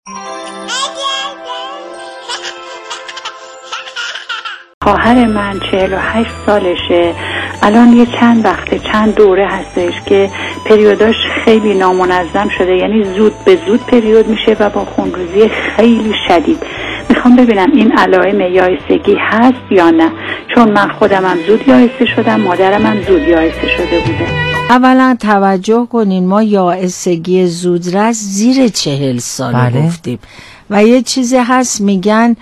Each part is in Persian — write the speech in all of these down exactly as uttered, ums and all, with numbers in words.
خواهر من چهل و هشت سالشه. الان یه چند وقته چند دوره هستش که پریوداش خیلی نامنظم شده، یعنی زود به زود پریود میشه و با خونریزی خیلی شدید. میخوام ببینم این علائم یائسگی هست یا نه، چون من خودم هم زود یائسه شدم، مادرم هم زود یائسه شده بوده. اولا توجه کنین ما یائسگی زودرس زیر چهل سال بله. گفتیم و یه چیزی هست میگن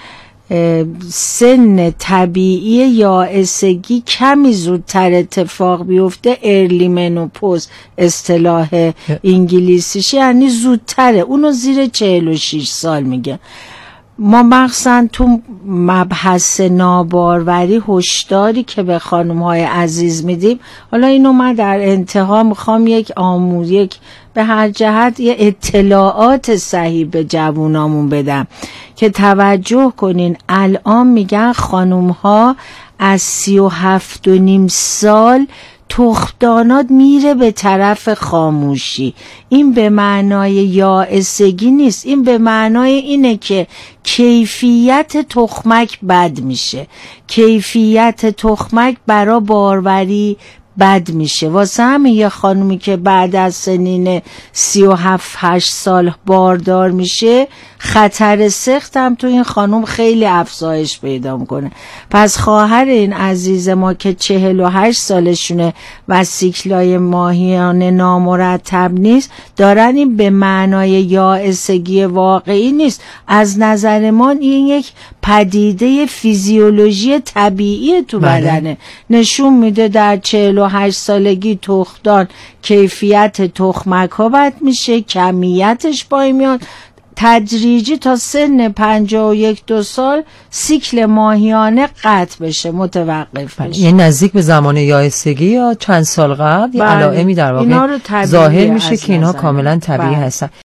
سن طبیعی یائسگی کمی زودتر اتفاق بیفته، ارلی منوپوز اصطلاح انگلیسیش، یعنی زودتره، اونو زیر چهل و شش سال میگه. ما مخصوصا تو مبحث ناباروری هشداری که به خانم‌های عزیز میدیم، حالا اینو من در انتها میخوام یک آموز یک به هر جهت یه اطلاعات صحیح به جوونامون بدم که توجه کنین. الان میگن خانم‌ها از سی و هفت و نیم سال تخمدانات میره به طرف خاموشی. این به معنای یائسگی نیست، این به معنای اینه که کیفیت تخمک بد میشه، کیفیت تخمک برا باروری بد میشه. واسه همین یه خانومی که بعد از سنین سی و هفت هشت سال باردار میشه، خطر سخت هم تو این خانوم خیلی افزایش پیدا میکنه. پس خواهر این عزیز ما که چهل و هشت سالشونه و سیکلای ماهیانه نامرتب نیست، دارن این به معنای یائسگی واقعی نیست. از نظر ما این یک پدیده فیزیولوژی طبیعی تو بدنه. بله. نشون میده در چهل و هشت سالگی تخمدان کیفیت تخمک ها بد میشه، کمیتش پایین میاد، تدریجی تا سن پنجاه و یک دو سال سیکل ماهیانه قطع بشه، متوقف بشه. یعنی نزدیک به زمان یائسگی یا چند سال قبل یه علائمی در واقع ظاهر میشه که اینها کاملا طبیعی هستن.